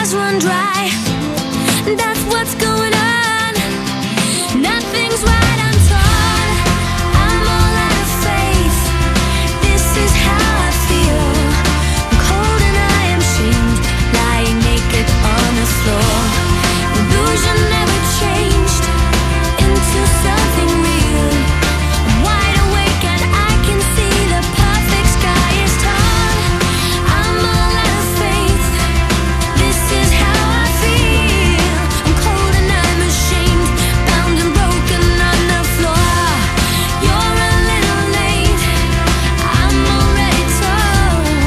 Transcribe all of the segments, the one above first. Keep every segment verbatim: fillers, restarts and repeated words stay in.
eyes run dry. That's what's going on. Nothing's right, I'm torn. I'm all out of faith. This is how I feel. I'm cold and I am shamed, lying naked on the floor. Illusion never changed into something real. I'm wide awake and I can see the perfect sky is torn. I'm all out of faith. This is how I feel. I'm cold and I'm ashamed, bound and broken on the floor. You're a little late, I'm already torn.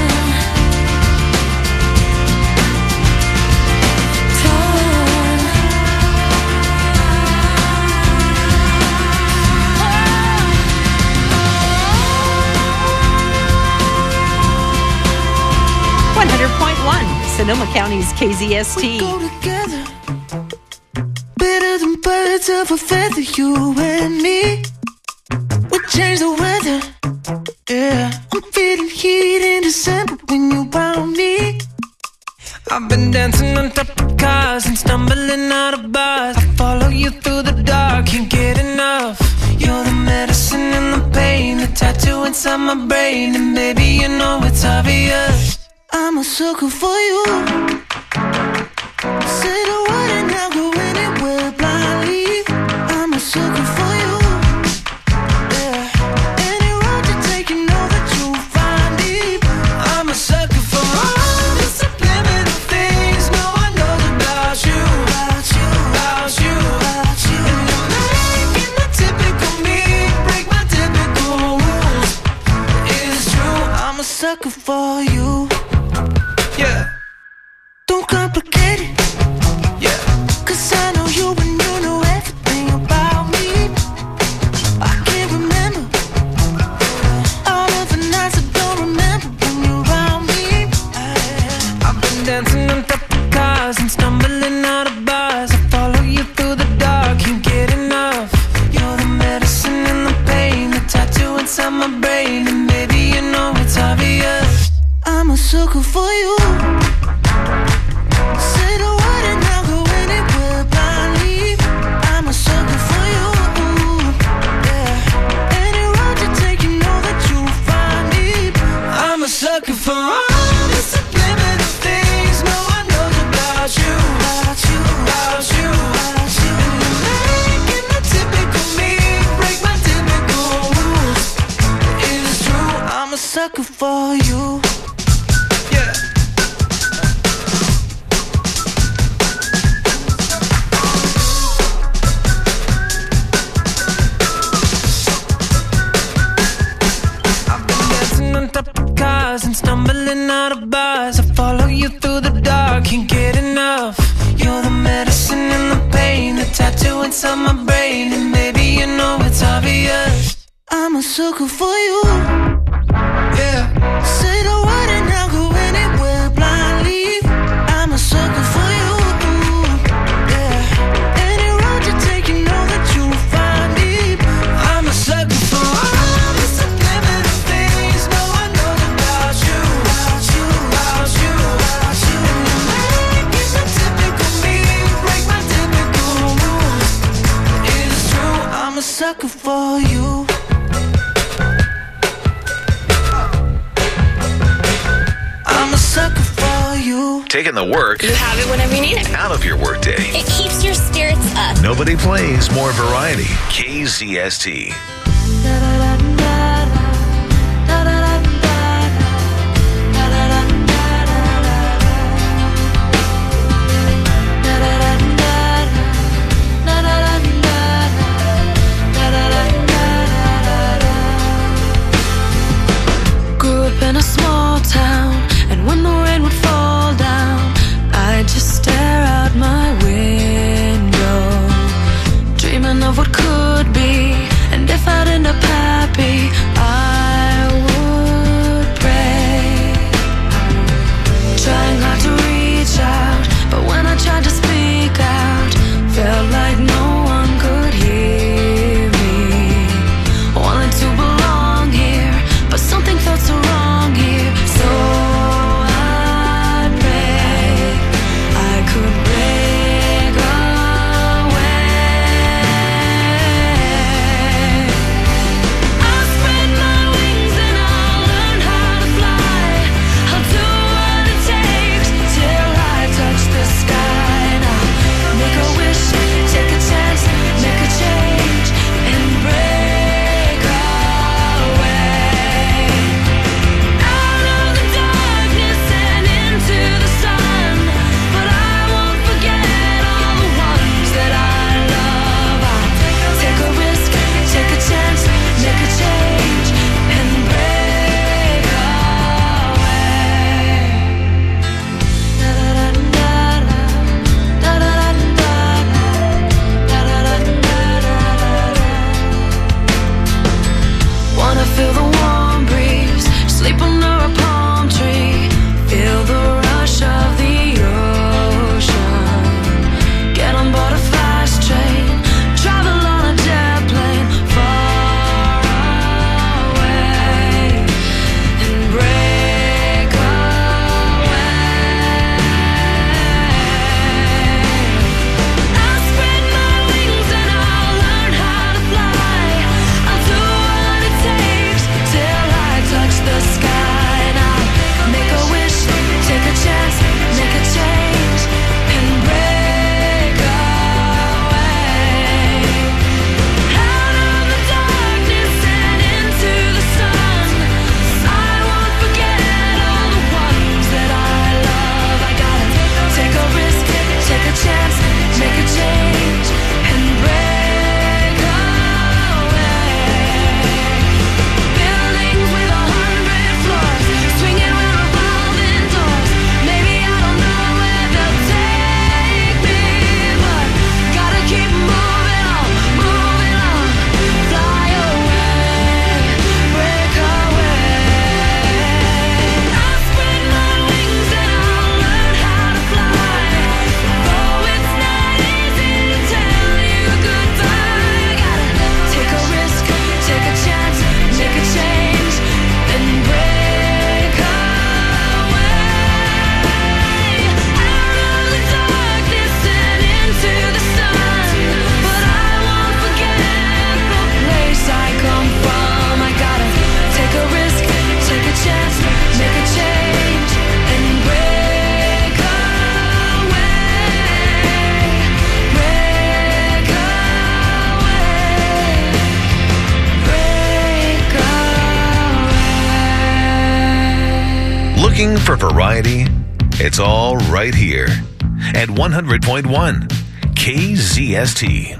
Torn. one hundred point one, Sonoma County's K Z S T. We go together, better than birds of a feather, you and me. We change the weather, yeah. I'm feeling heat in December when you found me. I've been dancing on top of cars and stumbling out of bars. I follow you through the dark, can't get enough. You're the medicine and the pain, the tattoo inside my brain. And baby, you know it's obvious, I'm a sucker for you. Say the word and I'll go anywhere blindly. I'm a sucker for you. Yeah. Any road you take, you know that you'll find me. I'm a sucker for all the subliminal things no one knows about you. About you, about you, about you. And you're making the typical me break my typical rules. It's true, I'm a sucker for you. Yeah. Don't complicate it. Yeah. Cause I know you and you know everything about me. I can't remember all of the nights I don't remember when you're around me. I've been dancing on top of cars and stumbling out of bars. I follow you through the dark, can't get enough. You're the medicine and the pain, the tattoo inside my brain. And baby, you know it's obvious, I'm a sucker for you. Say the word and I'll go anywhere blindly. I'm a sucker for you. Yeah. Any road you take, you know that you'll find me. I'm a sucker for all the subliminal things no one knows about you. About you, about you, about you. And you're making the typical me break my typical rules. It's true, I'm a sucker for you. Yeah. I've been dancing on top of cars and stumbling out of bars. I follow you through the dark, can't get enough. You're the medicine and the pain, the tattoo inside my brain. And maybe you know it's obvious, I'm a sucker for you. Yeah. Say the word and I'll go anywhere blindly. I'm a sucker for you. Yeah. Any road you take, you know that you'll find me. I'm a sucker for all the subliminal things no one knows about you. About you, about you, about you. And you're making the typical me break my typical rules. It's true, I'm a sucker for you. I'm a sucker for you. Taking the work You have it whenever you need it. out of your workday. It keeps your spirits up. Nobody plays more variety. K Z S T. Grew up in a small town, and when the rain would fall down, I'd just stare out my window, dreaming of what could be. And if I Looking for variety? It's all right here at one hundred point one K Z S T.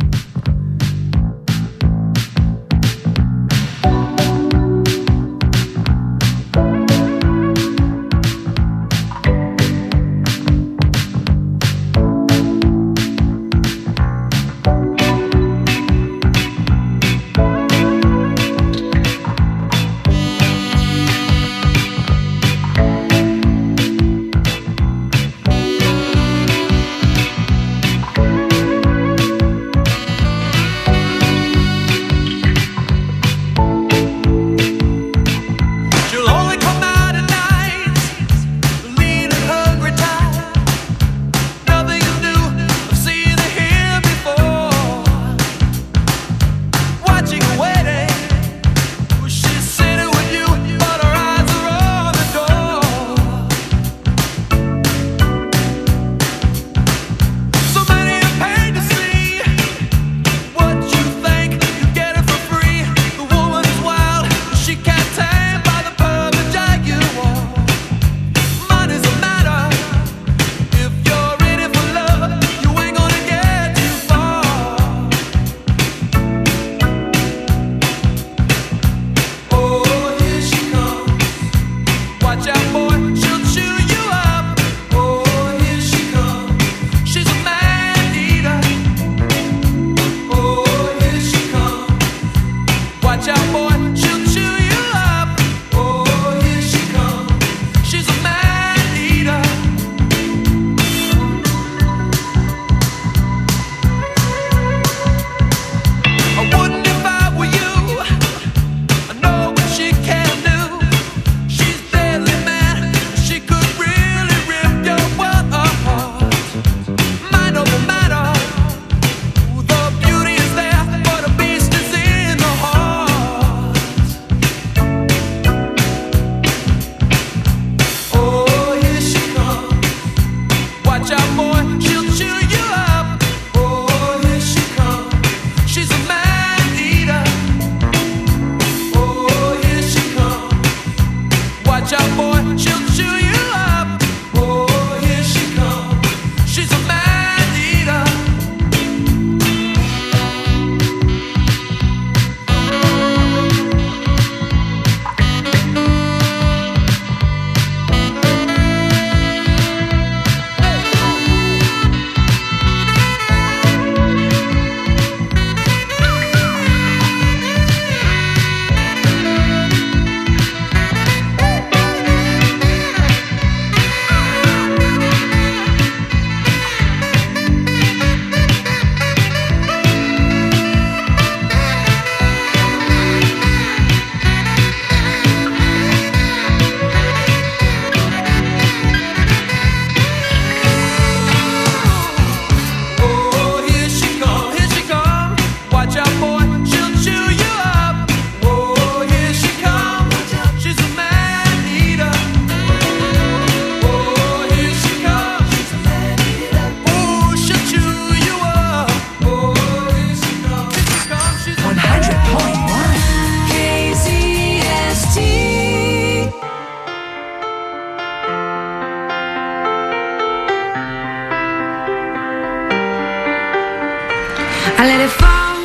I let it fall,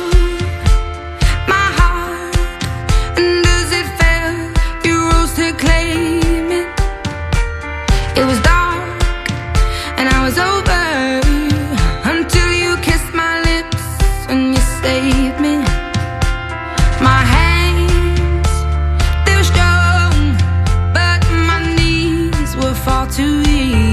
my heart, and as it fell, you rose to claim it. It was dark, and I was over, until you kissed my lips and you saved me. My hands, they were strong, but my knees were far too weak.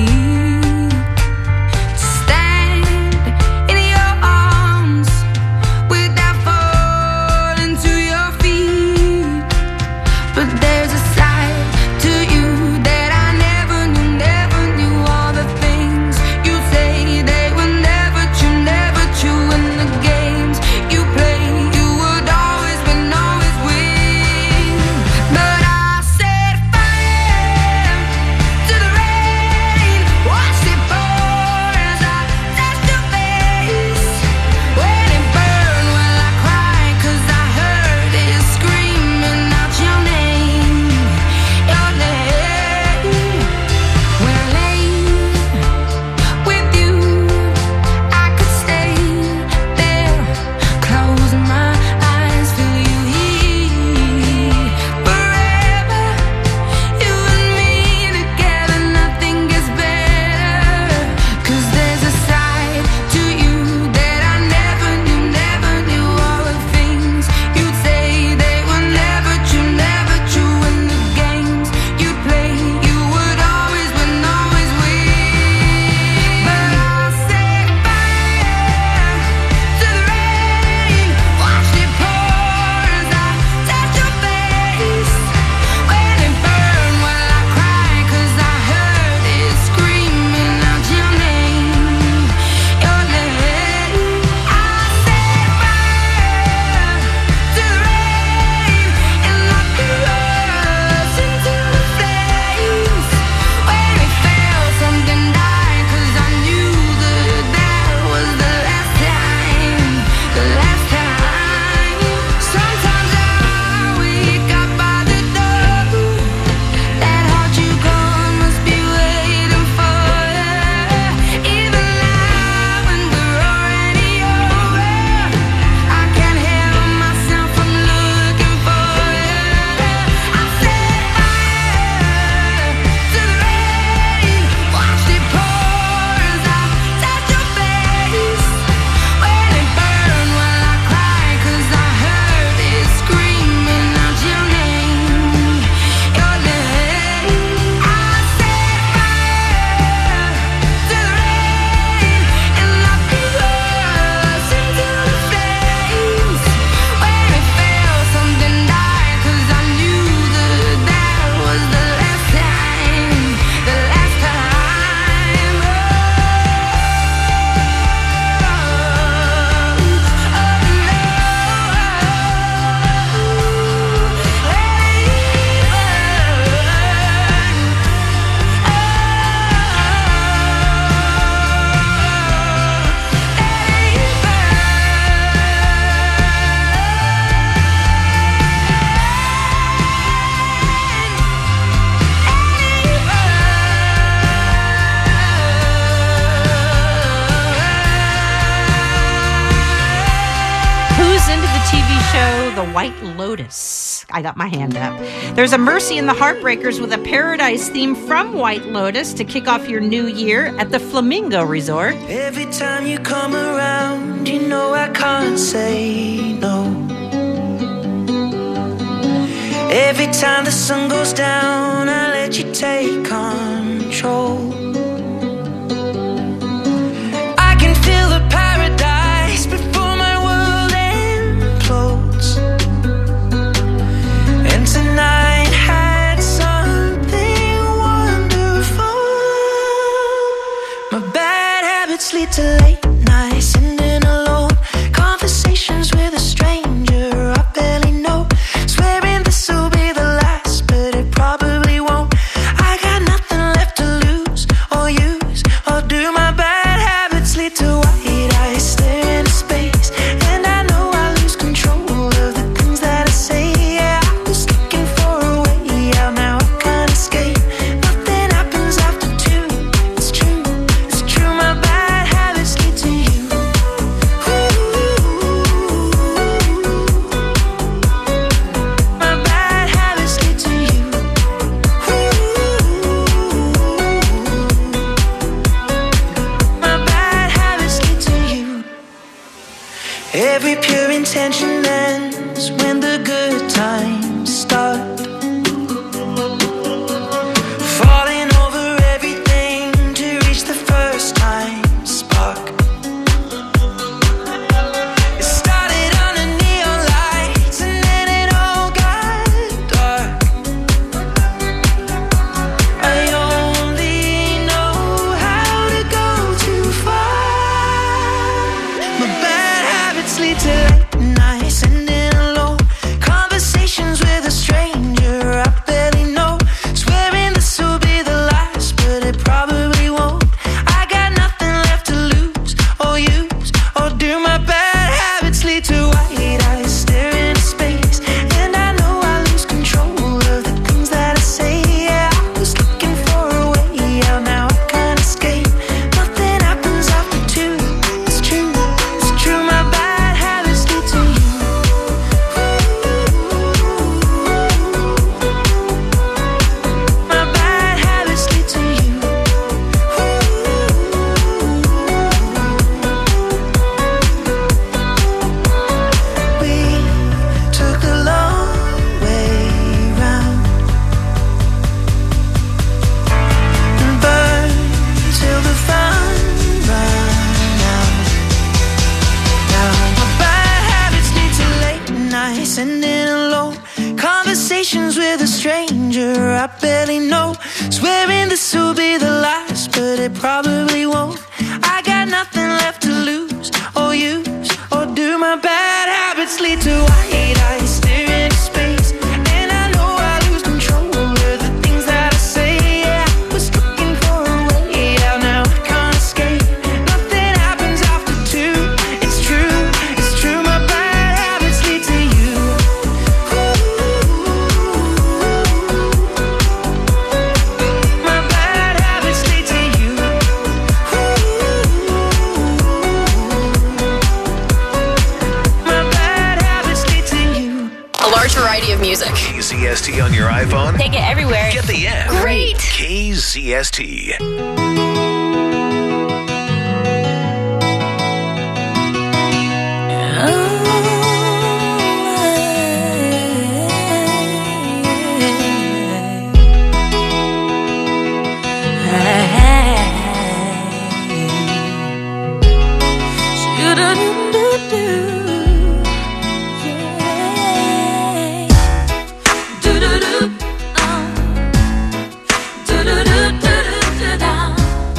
show, The White Lotus. I got my hand up. There's a Mercy and the Heartbreakers with a Paradise theme from White Lotus to kick off your new year at the Flamingo Resort. Every time you come around, you know I can't say no. Every time the sun goes down, I let you take control. I can feel the paradise before my world implodes. And tonight had something wonderful. My bad habits lead to late nights, ending alone. Conversations with a stranger I barely know. Swearing this will be the last, but it probably won't. I got nothing left to lose or use or do. My bad habits lead to white eyes stare into space, and I know I lose control of the things that I say. Yeah, I was looking for a way out, now I can't escape. Nothing happens after two. It's true, it's true. My bad habits lead to you. My bad habits lead to you. My bad habits lead to you. Every pure intention ends when the good times start. Falling over everything to reach the first time spark. It started under neon lights and then it all got dark. I only know how to go too far. My bad habits lead to late nights, ending alone. Conversations with a stranger I barely know. Swearing this will be the last, but it probably won't. I got nothing left to lose or use or do. My bad habits lead to white eyes stare into space, and I know I lose control of the things that I say. Yeah, I was looking for a way out, now I can't escape. Nothing happens after two. It's true, it's true. My bad habits lead to you. My bad habits lead to you. We took the long way round and burned till the fun ran out. Now my bad habits lead to late nights, ending alone. Conversations with a stranger I barely know. Swearing this will be the last, but it probably won't. I got nothing left to lose or use or do. My bad habits lead to white eyes stare into space, and I know I lose control of the things that I say. Yeah, I was looking for a way out, now I can't escape. Nothing happens after two. It's true, it's true. My bad habits lead to you. My bad habits lead to you. My bad habits lead to you. A large variety of music. K Z S T on your iPhone. Take it everywhere. Get the app. Great. K Z S T. Do-do-do, uh. Do-do-do-do-do-do-do.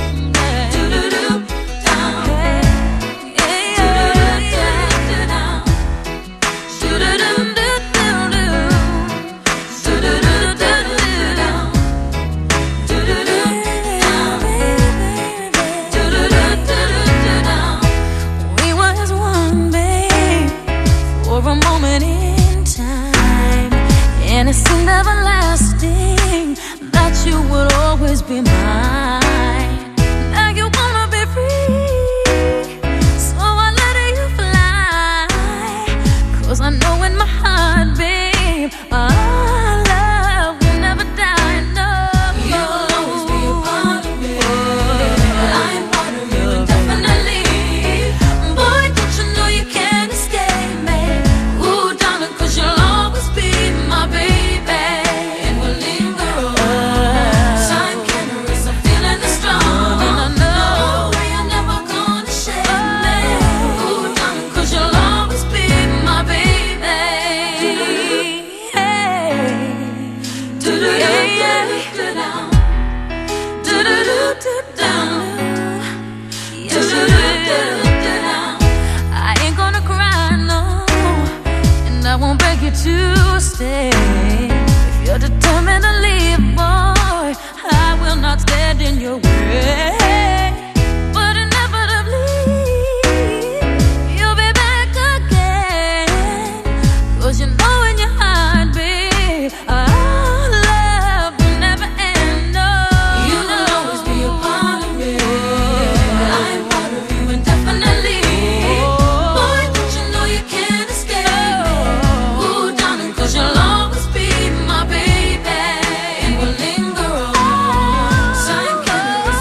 say, if you're determined to leave, boy, I will not stand in your way. But inevitably, you'll be back again. 'Cause you know in your heart, babe, our love will never end. No, you will always be a part of me. I'm part of you indefinitely. Boy, don't you know you can't escape me? Ooh, darling, 'cause you'll always be my baby, and we'll linger on. Sign can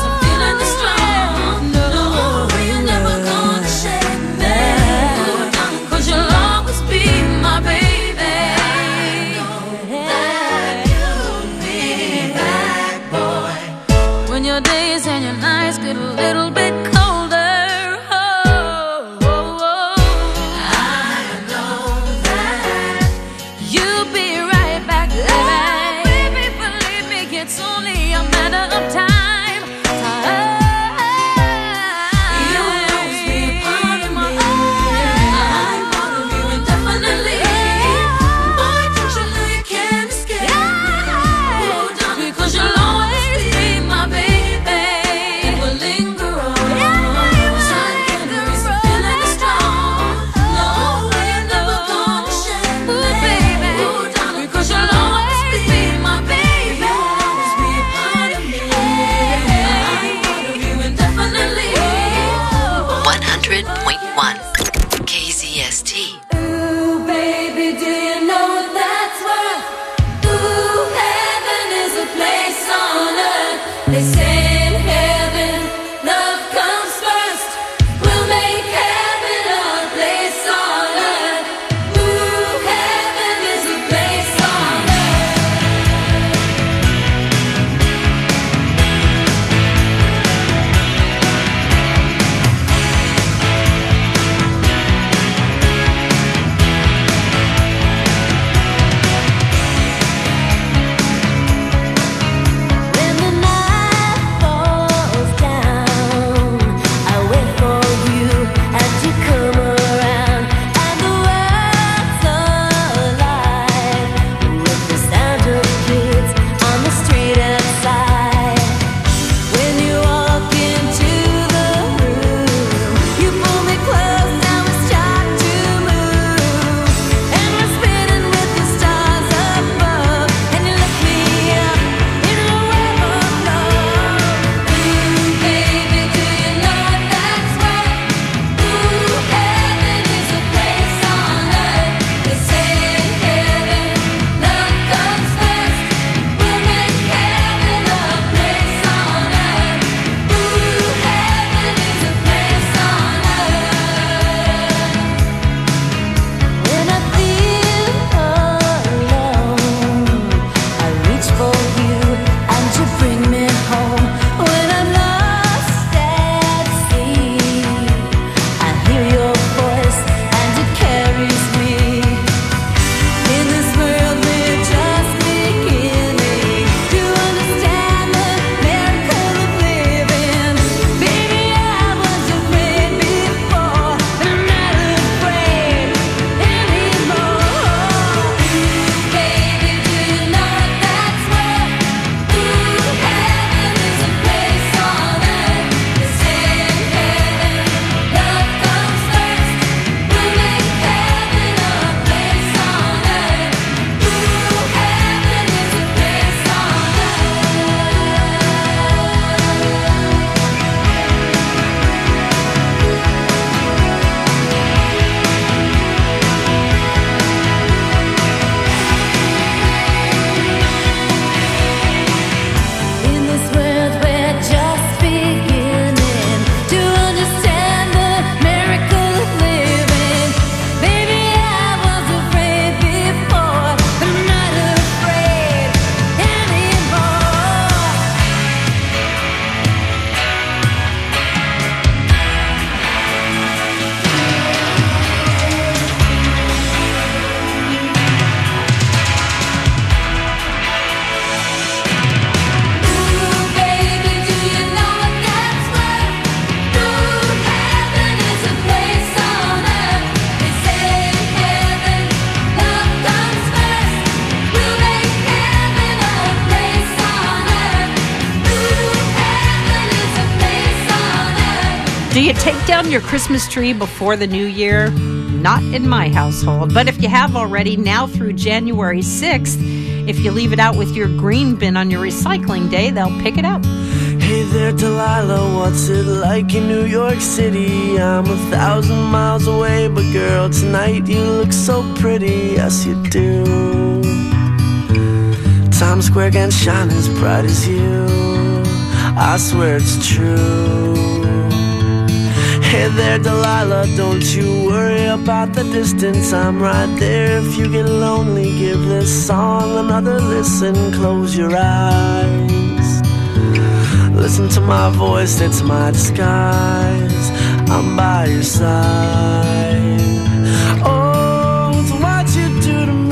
Do you take down your Christmas tree before the new year? Not in my household. But if you have already, now through January sixth, if you leave it out with your green bin on your recycling day, they'll pick it up. Hey there, Delilah, what's it like in New York City? I'm a thousand miles away, but girl, tonight you look so pretty, yes you do. Times Square can shine as bright as you, I swear it's true. Hey there, Delilah, don't you worry about the distance, I'm right there. If you get lonely, give this song another listen. Close your eyes, listen to my voice, it's my disguise. I'm by your side. Oh, it's what you do to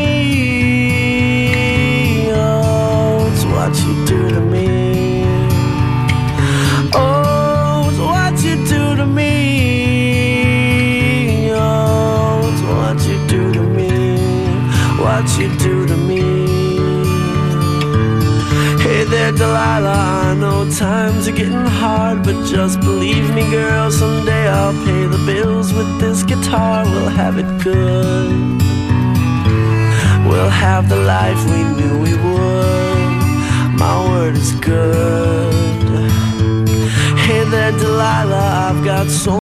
me. Oh, it's what you do to me. Oh, it's what you do to me. Oh, it's what you do to me. What you do to me. Hey there, Delilah, I know times are getting hard, but just believe me, girl, someday I'll pay the bills with this guitar. We'll have it good. We'll have the life we knew we would. My word is good. Hey there, Delilah, I've got so